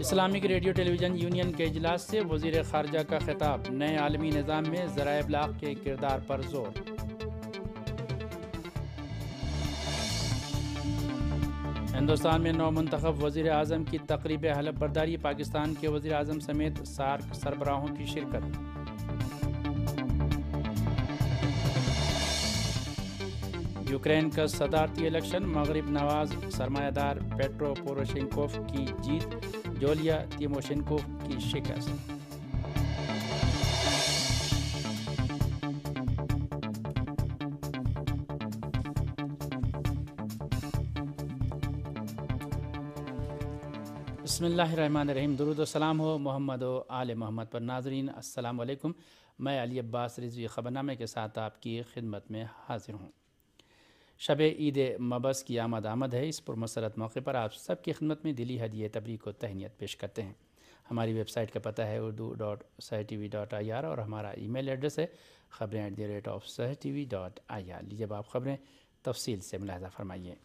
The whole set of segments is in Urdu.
Islamic radio television union کے اجلاس سے وزیر خارجہ کا خطاب، نئے عالمی نظام میں ذرائع ابلاغ کے کردار پر زور۔ ہندوستان میں نو منتخب وزیر اعظم کی تقریب حلف برداری، پاکستان کے وزیر اعظم سمیت سارک سربراہوں کی شرکت۔ یوکرین کا صدارتی الیکشن، مغرب نواز سرمایہ دار پیٹرو پوروشینکوف کی جیت، جولیا تیموشینکوف کی شکست۔ بسم اللہ الرحمن الرحیم، درود و سلام ہو محمد و آل محمد پر۔ ناظرین السلام علیکم، میں علی عباس رضوی خبرنامے کے ساتھ آپ کی خدمت میں حاضر ہوں۔ شب عید مبعث کی آمد ہے۔ اس پرمسرت موقع پر آپ سب کی خدمت میں دلی ہدیہ تبریک و تہنیت پیش کرتے ہیں۔ ہماری ویب سائٹ کا پتہ ہے urdu.sahtv.ir اور ہمارا ای میل ایڈریس ہے خبریں@sahtv.ir۔ لیجیے اب آپ خبریں تفصیل سے ملاحظہ فرمائیے۔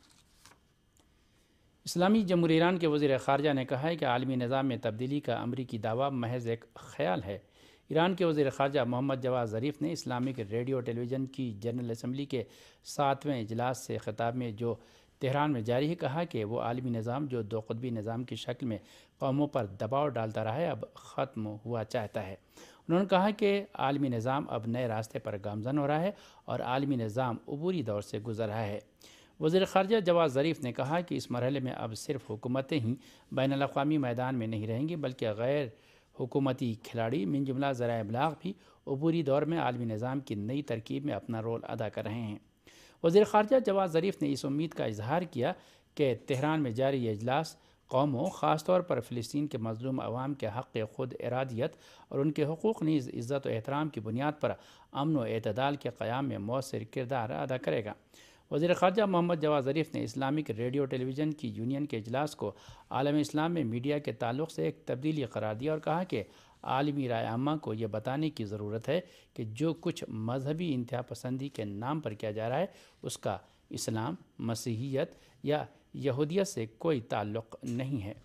اسلامی جمہوریہ ایران کے وزیر خارجہ نے کہا ہے کہ عالمی نظام میں تبدیلی کا امریکی دعویٰ محض ایک خیال ہے۔ ایران کے وزیر خارجہ محمد جواد ظریف نے اسلامک ریڈیو ٹیلی ویژن کی جنرل اسمبلی کے 7ویں اجلاس سے خطاب میں جو تہران میں جاری ہے، کہا کہ وہ عالمی نظام جو دو قطبی نظام کی شکل میں قوموں پر دباؤ ڈالتا رہا ہے، اب ختم ہوا چاہتا ہے۔ انہوں نے کہا کہ عالمی نظام اب نئے راستے پر گامزن ہو رہا ہے اور عالمی نظام عبوری دور سے گزر رہا ہے۔ وزیر خارجہ جواد ظریف نے کہا کہ اس مرحلے میں اب صرف حکومتیں ہی بین الاقوامی میدان میں نہیں رہیں گی، بلکہ غیر حکومتی کھلاڑی من جملہ ذرائع ابلاغ بھی عبوری دور میں عالمی نظام کی نئی ترکیب میں اپنا رول ادا کر رہے ہیں۔ وزیر خارجہ جواد ظریف نے اس امید کا اظہار کیا کہ تہران میں جاری یہ اجلاس قوموں، خاص طور پر فلسطین کے مظلوم عوام کے حق خود ارادیت اور ان کے حقوق نیز عزت و احترام کی بنیاد پر امن و اعتدال کے قیام میں مؤثر کردار ادا کرے گا۔ وزیر خارجہ محمد جواد ظریف نے اسلامک ریڈیو ٹیلی ویژن کی یونین کے اجلاس کو عالم اسلام میں میڈیا کے تعلق سے ایک تبدیلی قرار دیا اور کہا کہ عالمی رائے عامہ کو یہ بتانے کی ضرورت ہے کہ جو کچھ مذہبی انتہا پسندی کے نام پر کیا جا رہا ہے، اس کا اسلام، مسیحیت یا یہودیت سے کوئی تعلق نہیں ہے۔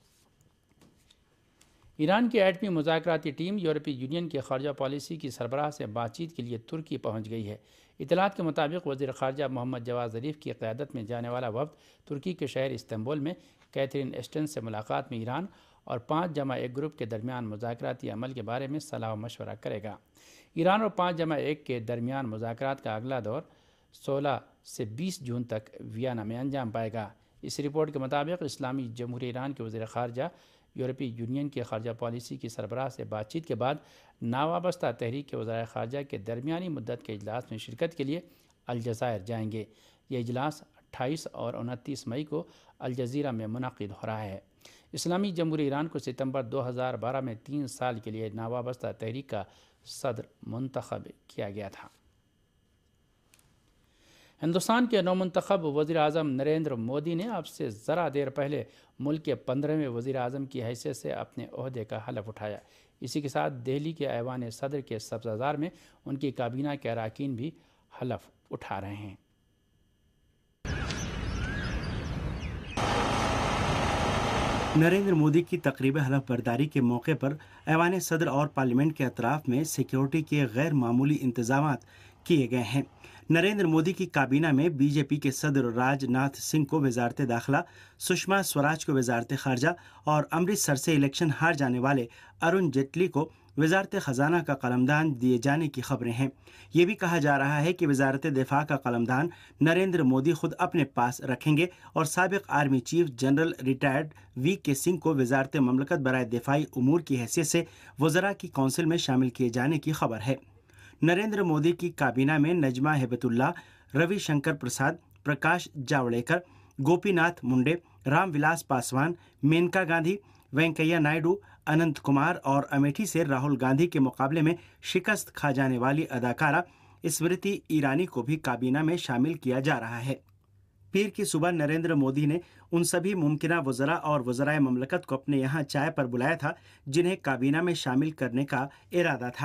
ایران کی ایٹمی مذاکراتی ٹیم یورپی یونین کی خارجہ پالیسی کی سربراہ سے بات چیت کے لیے ترکی پہنچ گئی ہے۔ اطلاعات کے مطابق وزیر خارجہ محمد جواد ظریف کی قیادت میں جانے والا وفد ترکی کے شہر استنبول میں کیتھرین ایشٹن سے ملاقات میں ایران اور 5+1 گروپ کے درمیان مذاکراتی عمل کے بارے میں صلاح و مشورہ کرے گا۔ ایران اور 5+1 کے درمیان مذاکرات کا اگلا دور 16 سے 20 جون تک ویانا میں انجام پائے گا۔ اس رپورٹ کے مطابق اسلامی جمہوریہ ایران کے وزیر خارجہ یورپی یونین کی خارجہ پالیسی کی سربراہ سے بات چیت کے بعد ناوابستہ تحریک کے وزرائے خارجہ کے درمیانی مدت کے اجلاس میں شرکت کے لیے الجزائر جائیں گے۔ یہ اجلاس 28 اور 29 مئی کو الجزیرہ میں منعقد ہو رہا ہے۔ اسلامی جمہوریہ ایران کو ستمبر 2012 میں 3 سال کے لیے ناوابستہ تحریک کا صدر منتخب کیا گیا تھا۔ ہندوستان کے نومنتخب وزیر اعظم نریندر مودی نے اب سے ذرا دیر پہلے ملک کے 15ویں وزیر اعظم کی حیثیت سے اپنے عہدے کا حلف اٹھایا۔ اسی کے ساتھ دہلی کے ایوان صدر کے سبزہ میں ان کی کابینہ کے اراکین بھی حلف اٹھا رہے ہیں۔ نریندر مودی کی تقریب حلف برداری کے موقع پر ایوان صدر اور پارلیمنٹ کے اطراف میں سیکیورٹی کے غیر معمولی انتظامات کیے گئے ہیں۔ نریندر مودی کی کابینہ میں بی جے پی کے صدر راج ناتھ سنگھ کو وزارت داخلہ، سشما سوراج کو وزارت خارجہ اور امرتسر سے الیکشن ہار جانے والے ارون جیٹلی کو وزارت خزانہ کا قلمدان دیے جانے کی خبریں ہیں۔ یہ بھی کہا جا رہا ہے کہ وزارت دفاع کا قلمدان نریندر مودی خود اپنے پاس رکھیں گے اور سابق army chief general retired V K Singh کو وزارت مملکت برائے دفاعی امور کی حیثیت سے وزراء کی کونسل میں شامل کیے جانے کی خبر ہے۔ نریندر مودی کی کابینہ میں نجمہ ہیبت اللہ، روی شنکر پرساد، پرکاش جاوڑیکر، گوپی ناتھ منڈے، رام ولاس پاسوان، مینکا گاندھی، وینکیا نائیڈو، اننت کمار اور امیٹھی سے راہل گاندھی کے مقابلے میں شکست کھا جانے والی اداکارہ اسمرتی ایرانی کو بھی کابینہ میں شامل کیا جا رہا ہے۔ پیر کی صبح نریندر مودی نے ان سبھی ممکنہ وزراء اور وزرائے مملکت کو اپنے یہاں چائے پر بلایا تھا جنہیں کابینہ میں شامل کرنے کا ارادہ تھا۔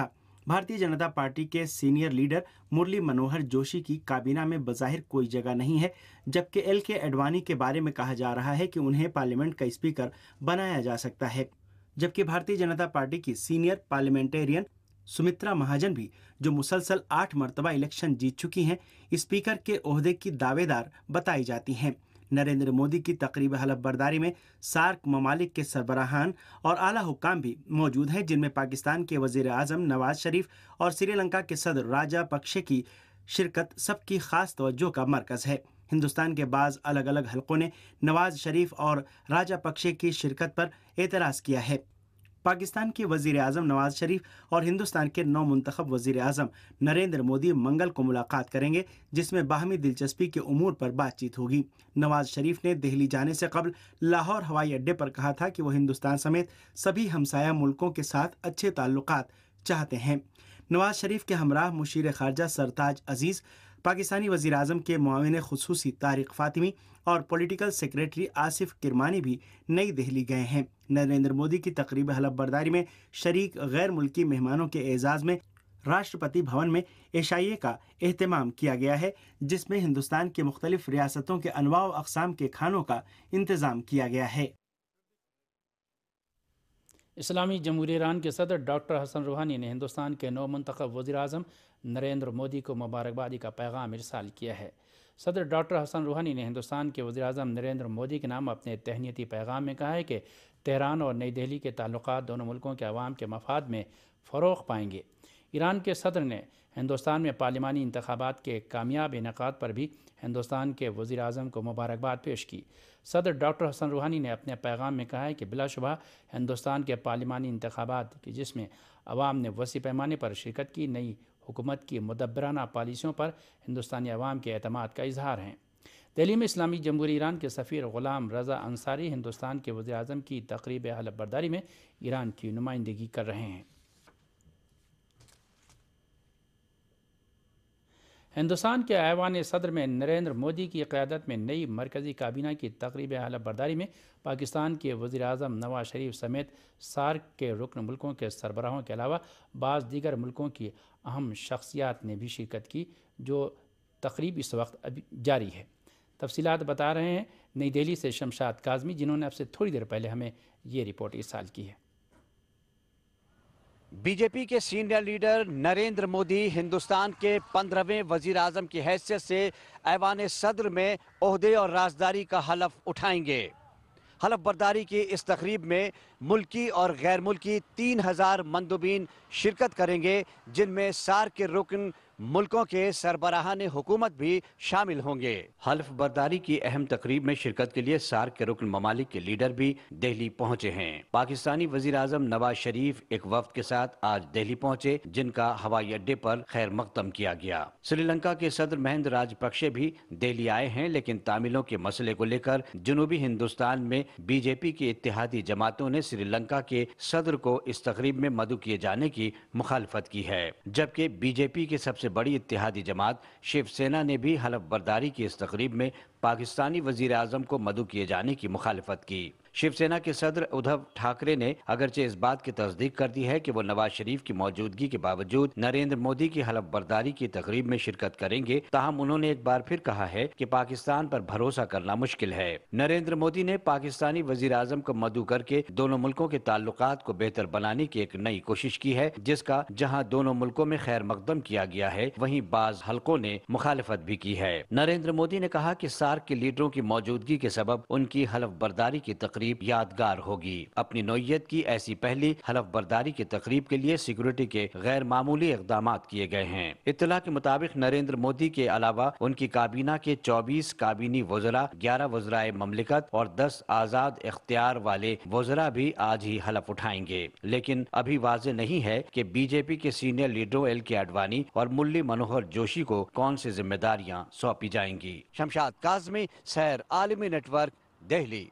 भारतीय जनता पार्टी के सीनियर लीडर मुरली मनोहर जोशी की काबीना में बज़ाहिर कोई जगह नहीं है, जबकि एल के एडवाणी के बारे में कहा जा रहा है कि उन्हें पार्लियामेंट का स्पीकर बनाया जा सकता है। जबकि भारतीय जनता पार्टी की सीनियर पार्लियामेंटेरियन सुमित्रा महाजन भी, जो मुसलसल 8 मरतबा इलेक्शन जीत चुकी हैं, स्पीकर के ओहदे की दावेदार बताई जाती हैं। नरेंद्र मोदी की तकरीब हलफ बर्दारी में सार्क ममालिक के सरबराहान और आला हुक्काम भी मौजूद हैं, जिनमें पाकिस्तान के वजीर आजम नवाज शरीफ और श्रीलंका के सदर राजापक्षे की शिरकत सबकी खास तवज्जो का मरकज है। हिंदुस्तान के बाज़ अलग अलग हलकों ने नवाज शरीफ और राजापक्षे की शिरकत पर एतराज़ किया है। पाकिस्तान के वजीर आजम नवाज शरीफ और हिंदुस्तान के नौ मुंतखब वजीर आजम नरेंद्र मोदी मंगल को मुलाकात करेंगे, जिसमें बाहमी दिलचस्पी के उमूर पर बातचीत होगी। नवाज शरीफ ने दिल्ली जाने से कबल लाहौर हवाई अड्डे पर कहा था कि वो हिंदुस्तान समेत सभी हमसाया मुल्कों के साथ अच्छे ताल्लुकात चाहते हैं। नवाज शरीफ के हमराह मुशीर खारजा सरताज अजीज, पाकिस्तानी वजीर आजम के मुआविन खुसूसी तारिक फातिमी और पॉलिटिकल सेक्रेटरी आसिफ किरमानी भी नई दिल्ली गए हैं। नरेंद्र मोदी की तकरीब हलफ बर्दारी में शरीक गैर मुल्की मेहमानों के एजाज में राष्ट्रपति भवन में एशाइये का एहतमाम किया गया है, जिसमें हिंदुस्तान के मुख्तलिफ रियासतों के अनवा व अक़साम के खानों का इंतज़ाम किया गया है। इस्लामी जमहूरियत ईरान के सदर डॉक्टर हसन रूहानी ने हिंदुस्तान के नौ मुंतखब वज़ीर आज़म नरेंद्र मोदी को मुबारकबादी का पैगाम इरसाल किया है। सदर डॉक्टर हसन रूहानी ने हिंदुस्तान के वज़ीर आज़म नरेंद्र मोदी के नाम अपने तहनीती पैगाम में कहा है कि तेहरान और नई दिल्ली के ताल्लुकात दोनों मुल्कों के अवाम के मफाद में फ़रोग़ पाएंगे। ईरान के सदर ने हिंदुस्तान में पार्लिमानी इंतखाबात के कामयाब इनेकाद पर भी हिंदुस्तान के वज़ीर आज़म को मुबारकबाद पेश की। सदर डॉक्टर हसन रूहानी ने अपने पैगाम में कहा है कि बिलाशुबा हिंदुस्तान के पार्लिमानी इंतखाबात की, जिसमें अवाम ने वसी पैमाने पर शिरकत की, नई हुकूमत की मुदब्बराना पॉलिसियों पर हिंदुस्तानी अवाम के एतमाद का इजहार है। दिल्ली में इस्लामी जमहूरियत ईरान के सफ़ीर ग़ुलाम रज़ा अंसारी हिंदुस्तान के वज़ीर आज़म की तकरीब हलफ बर्दारी में ईरान की नुमाइंदगी कर रहे हैं। हिंदुस्तान के ऐवान सदर में नरेंद्र मोदी की क़यादत में नई मरकज़ी काबीना की तकरीब हलफ बर्दारी में पाकिस्तान के वज़ीर आज़म नवाज शरीफ समेत सार्क के रुकन मुल्कों के सरबराहों के अलावा बाज़ दीगर मुल्कों की अहम शख्सियात ने भी शिरकत की। जो तकरीब इस वक्त अभी जारी है। तफसीलात बता रहे हैं नई दिल्ली से शमशाद काज़मी, जिन्होंने अब से थोड़ी देर पहले हमें ये रिपोर्ट इरसाल की है। बीजेपी के सीनियर लीडर नरेंद्र मोदी हिंदुस्तान के 15वें वजीर आजम की हैसियत से ऐवान सदर में ओहदे और राजदारी का हलफ उठाएंगे। हलफ बर्दारी की इस तकरीब में मुल्की और गैर मुल्की 3000 मंदुबीन शिरकत करेंगे, जिनमें सार्क के रुकन मुल्कों के सरबराहान हुकूमत भी शामिल होंगे। हल्फ बर्दारी की अहम तकरीब में शिरकत के लिए सार्क के रुकन ममालिक के लीडर भी दिल्ली पहुंचे हैं। पाकिस्तानी वजीर आजम नवाज शरीफ एक वफ्द के साथ आज दिल्ली पहुंचे, जिनका हवाई अड्डे पर खैर मकदम किया गया। श्रीलंका के सदर महिंदा राजपक्षे भी दिल्ली आए हैं, लेकिन तामिलों के मसले को लेकर जनूबी हिंदुस्तान में बीजेपी की इत्तेहादी जमातों ने श्रीलंका के सदर को इस तकरीब में मदऊ किए जाने की मुखालफत की है, जबकि बीजेपी के सबसे बड़ी इत्तेहादी जमात शिवसेना ने भी हलफ बर्दारी की इस तकरीब में पाकिस्तानी वजीर आजम को मदऊ किए जाने की मुखालफत की। शिवसेना के सदर उद्धव ठाकरे ने अगरचे इस बात की तस्दीक कर दी है कि वो नवाज शरीफ की मौजूदगी के बावजूद नरेंद्र मोदी की हलफ बर्दारी की तकरीब में शिरकत करेंगे। ताहम उन्होंने एक बार फिर कहा है कि पाकिस्तान पर भरोसा करना मुश्किल है। नरेंद्र मोदी ने पाकिस्तानी वजीर आजम को मदऊ करके दोनों मुल्कों के ताल्लुकात को बेहतर बनाने की एक नई कोशिश की है, जिसका जहां दोनों मुल्कों में खैर मकदम किया गया है, वहीं बाज हलकों ने मुखालफत भी की है। नरेंद्र मोदी ने कहा कि सार्क के लीडरों की मौजूदगी के सबब उनकी हलफ बर्दारी की तकरीब यादगार होगी। अपनी नौइयत की ऐसी पहली हलफ बर्दारी की तकरीब के लिए सिक्योरिटी के गैर मामूली इक़दामात किए गए हैं। इत्तला के मुताबिक नरेंद्र मोदी के अलावा उनकी काबीना के 24 काबीनी वज़रा, 11 वज़राए ममलिकत और 10 आज़ाद इख्तियार वाले वज़रा भी आज ही हलफ उठाएंगे। लेकिन अभी वाज़ेह नहीं है कि बीजेपी के सीनियर लीडरों एल के आडवाणी और मुरली मनोहर जोशी को कौन सी जिम्मेदारियां सौंपी जाएंगी। शमशाद काज़मी, सैर आलमी नेटवर्क, दिल्ली।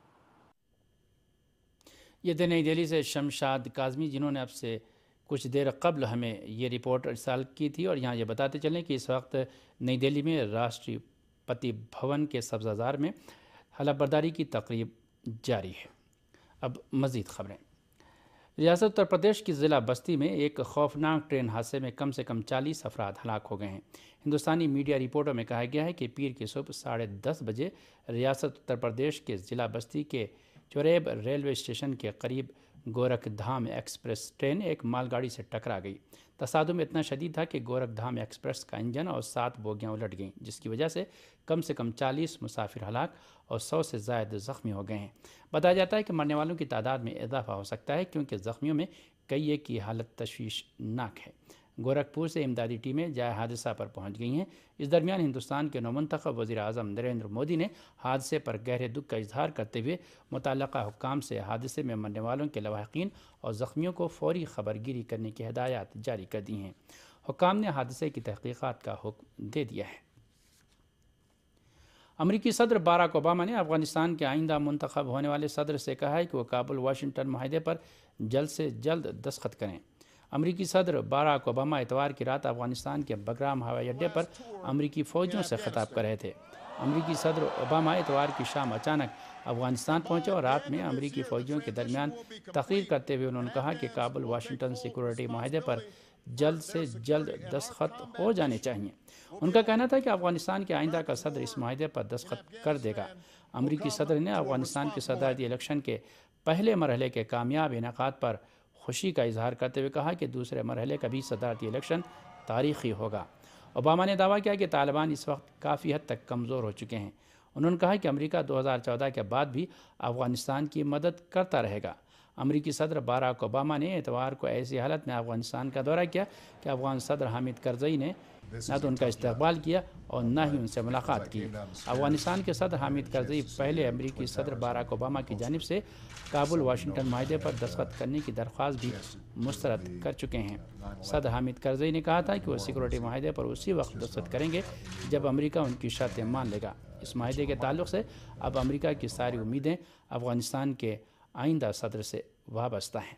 ये थे नई दिल्ली से शमशाद काज़मी, जिन्होंने अब से कुछ देर कबल हमें ये रिपोर्ट इरसाल की थी। और यहाँ ये बताते चलें कि इस वक्त नई दिल्ली में राष्ट्रपति भवन के सब्ज़ाज़ार में हलफ बर्दारी की तकरीब जारी है। अब मज़ीद ख़बरें। ریاست اتر پردیش کی ضلع بستی میں ایک خوفناک ٹرین حادثے میں کم سے کم 40 افراد ہلاک ہو گئے ہیں۔ ہندوستانی میڈیا رپورٹوں میں کہا گیا ہے کہ پیر کی صبح 10:30 بجے ریاست اتر پردیش کے ضلع بستی کے چوریب ریلوے اسٹیشن کے قریب گورکھ دھام ایکسپریس ٹرین ایک مال گاڑی سے ٹکرا گئی۔ تصادم اتنا شدید تھا کہ گورکھ دھام ایکسپریس کا انجن اور 7 بوگیاں الٹ گئیں، جس کی وجہ سے کم 40 مسافر ہلاک اور 100 سے زائد زخمی ہو گئے ہیں۔ بتایا جاتا ہے کہ مرنے والوں کی تعداد میں اضافہ ہو سکتا ہے، کیونکہ زخمیوں میں کئی کی حالت تشویشناک ہے۔ گورکھپور سے امدادی ٹیمیں جائے حادثہ پر پہنچ گئی ہیں۔ اس درمیان ہندوستان کے نومنتخب وزیر اعظم نریندر مودی نے حادثے پر گہرے دکھ کا اظہار کرتے ہوئے متعلقہ حکام سے حادثے میں مرنے والوں کے لواحقین اور زخمیوں کو فوری خبر گیری کرنے کی ہدایات جاری کر دی ہیں۔ حکام نے حادثے کی تحقیقات کا حکم دے دیا ہے۔ امریکی صدر باراک اوباما نے افغانستان کے آئندہ منتخب ہونے والے صدر سے کہا ہے کہ وہ کابل واشنگٹن معاہدے پر جلد سے جلد دستخط کریں۔ امریکی صدر باراک اوباما اتوار کی رات افغانستان کے بگرام ہوائی اڈے پر امریکی فوجیوں سے خطاب کر رہے تھے۔ امریکی صدر اوباما اتوار کی شام اچانک افغانستان پہنچے اور رات میں امریکی فوجیوں کے درمیان تقریر کرتے ہوئے انہوں نے کہا کہ کابل واشنگٹن سیکورٹی معاہدے پر جلد سے جلد دستخط ہو جانے چاہیے۔ ان کا کہنا تھا کہ افغانستان کے آئندہ کا صدر اس معاہدے پر دستخط کر دے گا۔ امریکی صدر نے افغانستان کے صدارتی الیکشن کے پہلے مرحلے کے کامیاب انعقاد پر خوشی کا اظہار کرتے ہوئے کہا کہ دوسرے مرحلے کا بھی صدارتی الیکشن تاریخی ہوگا۔ اوباما نے دعویٰ کیا کہ طالبان اس وقت کافی حد تک کمزور ہو چکے ہیں۔ انہوں نے کہا کہ امریکہ 2014 کے بعد بھی افغانستان کی مدد کرتا رہے گا۔ امریکی صدر باراک اوباما نے اتوار کو ایسی حالت میں افغانستان کا دورہ کیا کہ افغان صدر حامد کرزئی نے نہ تو ان کا استقبال کیا اور نہ ہی ان سے ملاقات کی۔ افغانستان کے صدر حامد کرزئی پہلے امریکی صدر باراک اوباما کی جانب سے کابل واشنگٹن معاہدے پر دستخط کرنے کی درخواست بھی مسترد کر چکے ہیں۔ صدر حامد کرزئی نے کہا تھا کہ وہ سیکورٹی معاہدے پر اسی وقت دستخط کریں گے جب امریکہ ان کی شرطیں مان لے گا۔ اس معاہدے کے تعلق سے اب امریکہ کی ساری امیدیں افغانستان کے آئندہ صدر سے وابستہ ہیں۔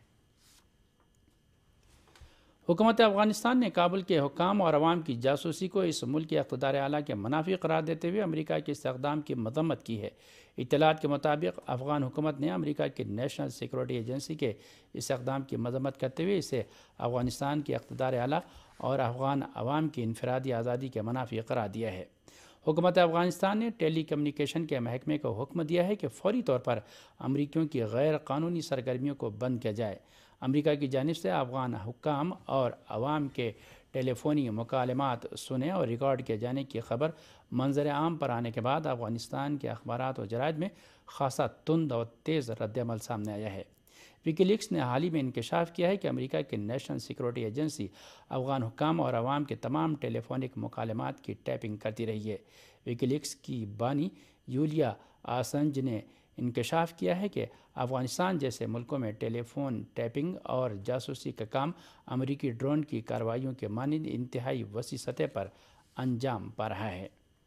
حکومت افغانستان نے کابل کے حکام اور عوام کی جاسوسی کو اس ملک کے اقتدار اعلیٰ کے منافی قرار دیتے ہوئے امریکہ کے اس اقدام کی مذمت کی ہے۔ اطلاعات کے مطابق افغان حکومت نے امریکہ کی نیشنل سیکورٹی ایجنسی کے اس اقدام کی مذمت کرتے ہوئے اسے افغانستان کے اقتدار اعلیٰ اور افغان عوام کی انفرادی آزادی کے منافی قرار دیا ہے۔ حکومت افغانستان نے ٹیلی کمیونیکیشن کے محکمے کو حکم دیا ہے کہ فوری طور پر امریکیوں کی غیر قانونی سرگرمیوں کو بند کیا جائے۔ امریکہ کی جانب سے افغان حکام اور عوام کے ٹیلی فونی مکالمات سنے اور ریکارڈ کیے جانے کی خبر منظر عام پر آنے کے بعد افغانستان کے اخبارات و جرائد میں خاصا تند اور تیز رد عمل سامنے آیا ہے۔ وکی لیکس نے حال ہی میں انکشاف کیا ہے کہ امریکہ کی نیشنل سیکورٹی ایجنسی افغان حکام اور عوام کے تمام ٹیلی فونک مکالمات کی ٹیپنگ کرتی رہی ہے۔ وکی لیکس کی بانی یولیا آسنج نے انکشاف کیا ہے کہ افغانستان جیسے ملکوں میں ٹیلی فون ٹیپنگ اور جاسوسی کا کام امریکی ڈرون کی کارروائیوں کے مانند انتہائی وسیع سطح پر انجام پا رہا ہے۔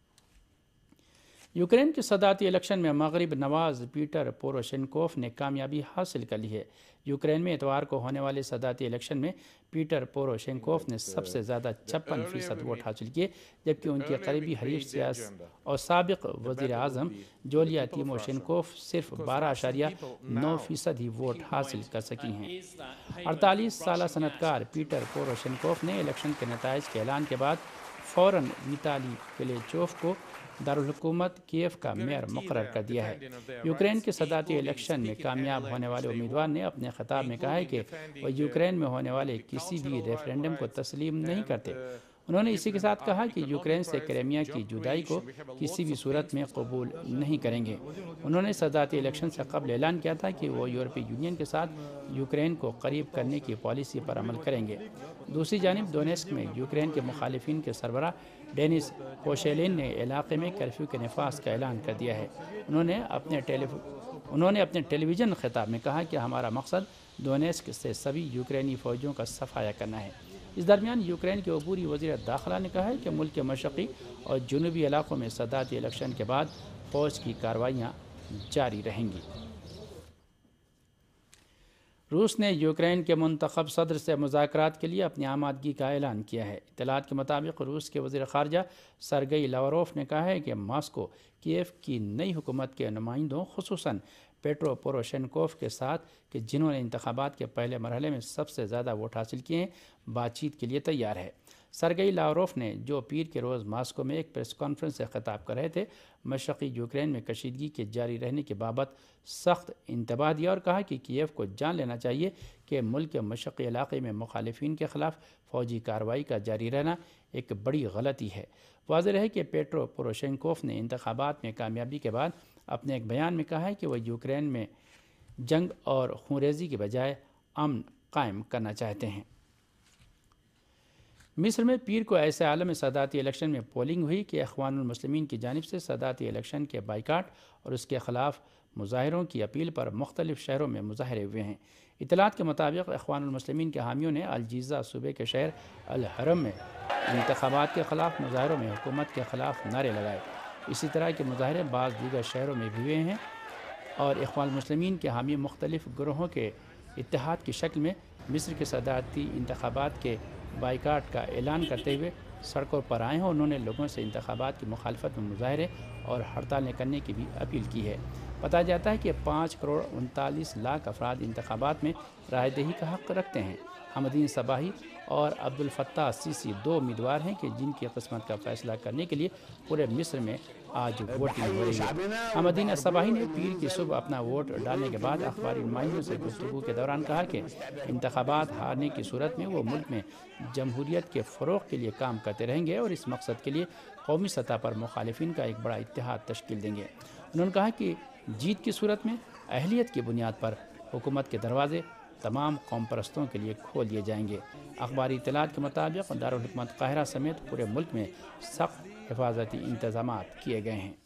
یوکرین کے صدارتی الیکشن میں مغرب نواز پیٹر پوروشینکوف نے کامیابی حاصل کر لی ہے۔ یوکرین میں اتوار کو ہونے والے صدارتی الیکشن میں پیٹر پوروشینکوف نے سب سے زیادہ 56% ووٹ حاصل کیے، جبکہ ان کے قریبی حریف سیاست اور سابق وزیر اعظم جولیا تیموشینکوف صرف 12.9% ہی ووٹ حاصل کر سکی ہیں۔ 48 سالہ صنعت کار پیٹر پوروشینکوف نے الیکشن کے نتائج کے اعلان کے بعد فوراً ویٹالی کلیچوف کو دارالحکومت کیف کا میئر مقرر کر دیا ہے۔ یوکرین کے صدارتی الیکشن میں کامیاب ہونے والے امیدوار نے اپنے خطاب میں کہا ہے کہ وہ یوکرین میں ہونے والے کسی بھی ریفرینڈم کو تسلیم نہیں کرتے۔ انہوں نے اسی کے ساتھ کہا کہ یوکرین سے کرائمیا کی جدائی کو کسی بھی صورت میں قبول نہیں کریں گے۔ انہوں نے صدارتی الیکشن سے قبل اعلان کیا تھا کہ وہ یورپی یونین کے ساتھ یوکرین کو قریب کرنے کی پالیسی پر عمل کریں گے۔ دوسری جانب دونیسک میں یوکرین کے مخالفین کے سربراہ ڈینس کوشیلین نے علاقے میں کرفیو کے نفاذ کا اعلان کر دیا ہے۔ انہوں نے اپنے ٹیلی ویژن خطاب میں کہا کہ ہمارا مقصد دونیسک سے سبھی یوکرینی فوجیوں کا صفایا کرنا ہے۔ اس درمیان یوکرین کے عبوری وزیر داخلہ نے کہا ہے کہ ملک کے مشرقی اور جنوبی علاقوں میں صدارتی الیکشن کے بعد فوج کی کارروائیاں جاری رہیں گی۔ روس نے یوکرین کے منتخب صدر سے مذاکرات کے لیے اپنی آمادگی کا اعلان کیا ہے۔ اطلاعات کے مطابق روس کے وزیر خارجہ سرگئی لاوروف نے کہا ہے کہ ماسکو کیف کی نئی حکومت کے نمائندوں خصوصاً پیٹرو پوروشینکوف کے ساتھ کہ جنہوں نے انتخابات کے پہلے مرحلے میں سب سے زیادہ ووٹ حاصل کیے ہیں، بات چیت کے لیے تیار ہے۔ سرگئی لاوروف نے جو پیر کے روز ماسکو میں ایک پریس کانفرنس سے خطاب کر رہے تھے، مشرقی یوکرین میں کشیدگی کے جاری رہنے کے بابت سخت انتباہ دیا اور کہا کہ کیف کو جان لینا چاہیے کہ ملک کے مشرقی علاقے میں مخالفین کے خلاف فوجی کارروائی کا جاری رہنا ایک بڑی غلطی ہے۔ واضح ہے کہ پیٹرو پوروشینکوف نے انتخابات میں کامیابی کے بعد اپنے ایک بیان میں کہا ہے کہ وہ یوکرین میں جنگ اور خونریزی کے بجائے امن قائم کرنا چاہتے ہیں۔ مصر میں پیر کو ایسے عالم صدارتی الیکشن میں پولنگ ہوئی کہ اخوان المسلمین کی جانب سے صدارتی الیکشن کے بائیکاٹ اور اس کے خلاف مظاہروں کی اپیل پر مختلف شہروں میں مظاہرے ہوئے ہیں۔ اطلاعات کے مطابق اخوان المسلمین کے حامیوں نے الجیزہ صوبے کے شہر الحرم میں انتخابات کے خلاف مظاہروں میں حکومت کے خلاف نعرے لگائے۔ اسی طرح کے مظاہرے بعض دیگر شہروں میں بھی ہوئے ہیں اور اخوان المسلمین کے حامی مختلف گروہوں کے اتحاد کی شکل میں مصر کے صدارتی انتخابات کے بائیکاٹ کا اعلان کرتے ہوئے سڑکوں پر آئے ہیں۔ انہوں نے لوگوں سے انتخابات کی مخالفت میں مظاہرے اور ہڑتالیں کرنے کی بھی اپیل کی ہے۔ بتایا جاتا ہے کہ 5,39,00,000 افراد انتخابات میں رائے دہی کا حق رکھتے ہیں۔ حمدین صباحی اور عبدالفتاح السیسی 2 امیدوار ہیں کہ جن کی قسمت کا فیصلہ کرنے کے لیے پورے مصر میں آج ووٹنگ ہو رہی ہے۔ حمدین صباحی نے پیر کی صبح اپنا ووٹ ڈالنے کے بعد اخباری نمائندوں سے گفتگو کے دوران کہا کہ انتخابات ہارنے کی صورت میں وہ ملک میں جمہوریت کے فروغ کے لیے کام کرتے رہیں گے اور اس مقصد کے لیے قومی سطح پر مخالفین کا ایک بڑا اتحاد تشکیل دیں گے۔ انہوں نے کہا کہ جیت کی صورت میں اہلیت کی بنیاد پر حکومت کے دروازے تمام قوم پرستوں کے لیے کھول دیے جائیں گے۔ اخباری اطلاعات کے مطابق دارالحکومت قاہرہ سمیت پورے ملک میں سخت حفاظتی انتظامات کیے گئے ہیں۔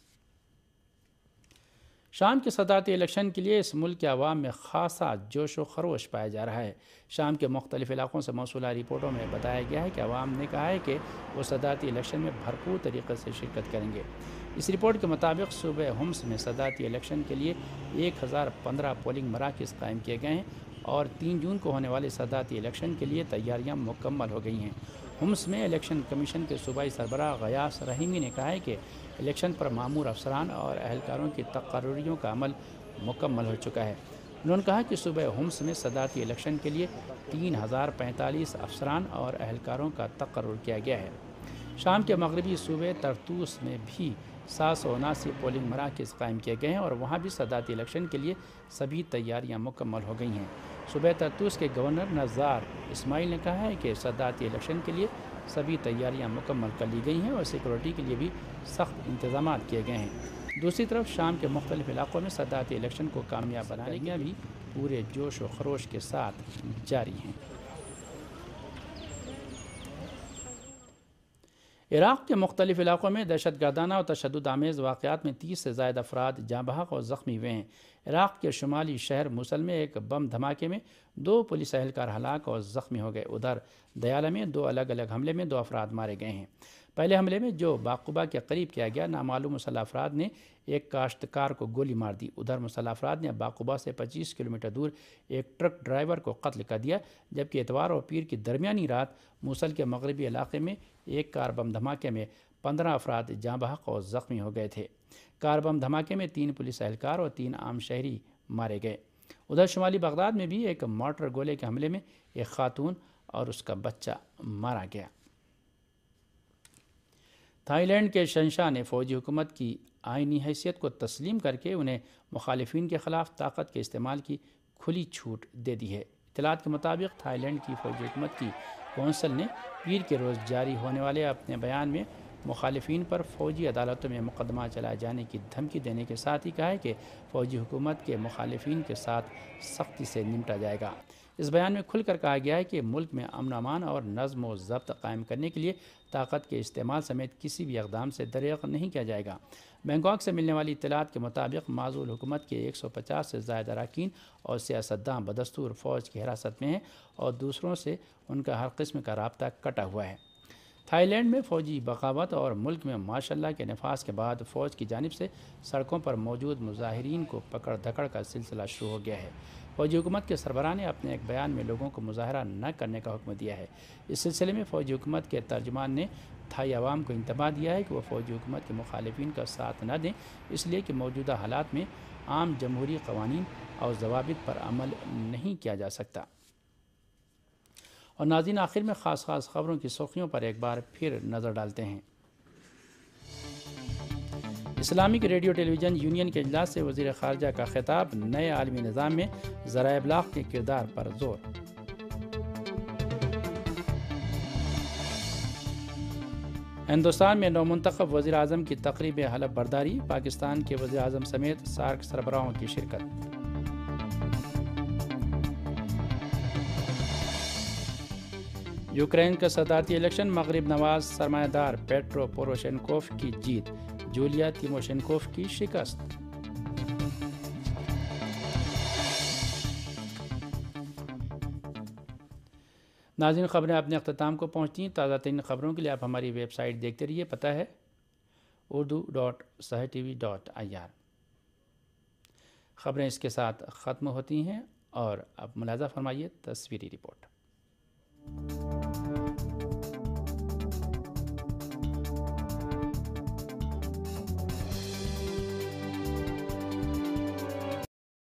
شام کے صدارتی الیکشن کے لیے اس ملک کے عوام میں خاصا جوش و خروش پایا جا رہا ہے۔ شام کے مختلف علاقوں سے موصولہ رپورٹوں میں بتایا گیا ہے کہ عوام نے کہا ہے کہ وہ صدارتی الیکشن میں بھرپور طریقے سے شرکت کریں گے۔ اس رپورٹ کے مطابق صوبہ حمص میں صدارتی الیکشن کے لیے 1015 پولنگ مراکز قائم کیے گئے ہیں اور 3 جون کو ہونے والے صدارتی الیکشن کے لیے تیاریاں مکمل ہو گئی ہیں۔ حمص میں الیکشن کمیشن کے صوبائی سربراہ غیاث رحیمی نے کہا ہے کہ الیکشن پر مامور افسران اور اہلکاروں کی تقرریوں کا عمل مکمل ہو چکا ہے۔ انہوں نے کہا کہ صوبہ حمص میں صدارتی الیکشن کے لیے 3045 افسران اور اہلکاروں کا تقرر کیا گیا ہے۔ شام کے مغربی صوبے طرطوس میں بھی 779 پولنگ مراکز قائم کیے گئے ہیں اور وہاں بھی صدارتی الیکشن کے لیے سبھی تیاریاں مکمل ہو گئی ہیں۔ صوبہ طرطوس کے گورنر نزار اسماعیل نے کہا ہے کہ صدارتی الیکشن کے لیے سبھی تیاریاں مکمل کر لی گئی ہیں اور سیکورٹی کے لیے بھی سخت انتظامات کیے گئے ہیں۔ دوسری طرف شام کے مختلف علاقوں میں صدارتی الیکشن کو کامیاب بنانے کے بھی پورے جوش و خروش کے ساتھ جاری ہیں۔ عراق کے مختلف علاقوں میں دہشت گردانہ اور تشدد آمیز واقعات میں 30 سے زائد افراد جاں بحق اور زخمی ہوئے ہیں۔ عراق کے شمالی شہر موصل میں ایک بم دھماکے میں 2 پولیس اہلکار ہلاک اور زخمی ہو گئے۔ ادھر دیالہ میں 2 الگ الگ حملے میں 2 افراد مارے گئے ہیں۔ پہلے حملے میں جو باقوبہ کے قریب کیا گیا، نامعلوم مسلح افراد نے ایک کاشتکار کو گولی مار دی۔ ادھر مسلح افراد نے باقوبہ سے 25 کلومیٹر دور ایک ٹرک ڈرائیور کو قتل کر دیا، جبکہ اتوار اور پیر کی درمیانی رات موصل کے مغربی علاقے میں ایک کار بم دھماکے میں 15 افراد جاں بحق اور زخمی ہو گئے تھے۔ کار بم دھماکے میں 3 پولیس اہلکار اور 3 عام شہری مارے گئے۔ ادھر شمالی بغداد میں بھی ایک مارٹر گولے کے حملے میں ایک خاتون اور اس کا بچہ مارا گیا۔ تھائی لینڈ کے شہنشاہ نے فوجی حکومت کی آئینی حیثیت کو تسلیم کر کے انہیں مخالفین کے خلاف طاقت کے استعمال کی کھلی چھوٹ دے دی ہے۔ اطلاعات کے مطابق تھائی لینڈ کی فوجی حکومت کی کونسل نے پیر کے روز جاری ہونے والے اپنے بیان میں مخالفین پر فوجی عدالتوں میں مقدمہ چلائے جانے کی دھمکی دینے کے ساتھ ہی کہا ہے کہ فوجی حکومت کے مخالفین کے ساتھ سختی سے نمٹا جائے گا۔ اس بیان میں کھل کر کہا گیا ہے کہ ملک میں امن و امان اور نظم و ضبط قائم کرنے کے لیے طاقت کے استعمال سمیت کسی بھی اقدام سے دریغ نہیں کیا جائے گا۔ بینکاک سے ملنے والی اطلاعات کے مطابق معزول حکومت کے 150 سے زائد اراکین اور سیاستداں بدستور فوج کی حراست میں ہیں اور دوسروں سے ان کا ہر قسم کا رابطہ کٹا ہوا ہے۔ تھائی لینڈ میں فوجی بغاوت اور ملک میں ماشاء اللہ کے نفاذ کے بعد فوج کی جانب سے سڑکوں پر موجود مظاہرین کو پکڑ دھکڑ کا سلسلہ شروع ہو گیا ہے۔ فوجی حکومت کے سربراہ نے اپنے ایک بیان میں لوگوں کو مظاہرہ نہ کرنے کا حکم دیا ہے۔ اس سلسلے میں فوجی حکومت کے ترجمان نے تھائی عوام کو انتباہ دیا ہے کہ وہ فوجی حکومت کے مخالفین کا ساتھ نہ دیں، اس لیے کہ موجودہ حالات میں عام جمہوری قوانین اور ضوابط پر عمل نہیں کیا جا سکتا۔ اور ناظرین، آخر میں خاص خبروں کی سرخیوں پر ایک بار پھر نظر ڈالتے ہیں۔ Islamic radio television union کے اجلاس سے وزیر خارجہ کا خطاب، نئے عالمی نظام میں ذرائع ابلاغ کے کردار پر زور۔ ہندوستان میں نومنتخب وزیر اعظم کی تقریب حلف برداری، پاکستان کے وزیر اعظم سمیت سارک سربراہوں کی شرکت۔ یوکرین کا صدارتی الیکشن، مغرب نواز سرمایہ دار پیٹرو پوروشینکوف کی جیت، جولیا تیموشینکوف کی شکست۔ ناظرین، خبریں اپنے اختتام کو پہنچتی ہیں۔ تازہ ترین خبروں کے لیے آپ ہماری ویب سائٹ دیکھتے رہیے، پتہ ہے urdu.sahartv.ir۔ خبریں اس کے ساتھ ختم ہوتی ہیں اور اب ملاحظہ فرمائیے تصویری رپورٹ۔